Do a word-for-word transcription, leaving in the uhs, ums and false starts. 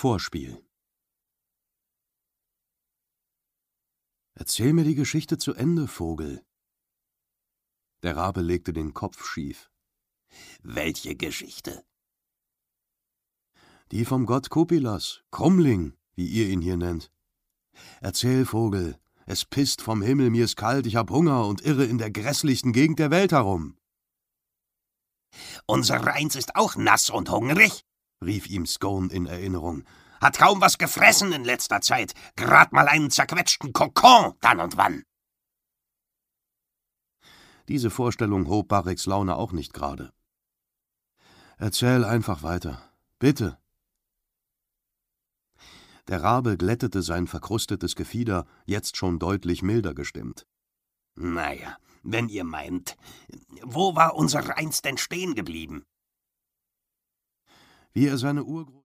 Vorspiel. »Erzähl mir die Geschichte zu Ende, Vogel.« Der Rabe legte den Kopf schief. »Welche Geschichte?« »Die vom Gott Kupilas, Krummling, wie ihr ihn hier nennt. Erzähl, Vogel, es pisst vom Himmel, mir ist kalt, ich hab Hunger und irre in der grässlichsten Gegend der Welt herum.« »Unser Reins ist auch nass und hungrig«, rief ihm Scone in Erinnerung. »Hat kaum was gefressen in letzter Zeit, grad mal einen zerquetschten Kokon dann und wann.« Diese Vorstellung hob Bareks Laune auch nicht gerade. »Erzähl einfach weiter, bitte.« Der Rabe glättete sein verkrustetes Gefieder, jetzt schon deutlich milder gestimmt. »Naja, wenn ihr meint, wo war unser Reins denn stehen geblieben?« Wie er seine Urgroß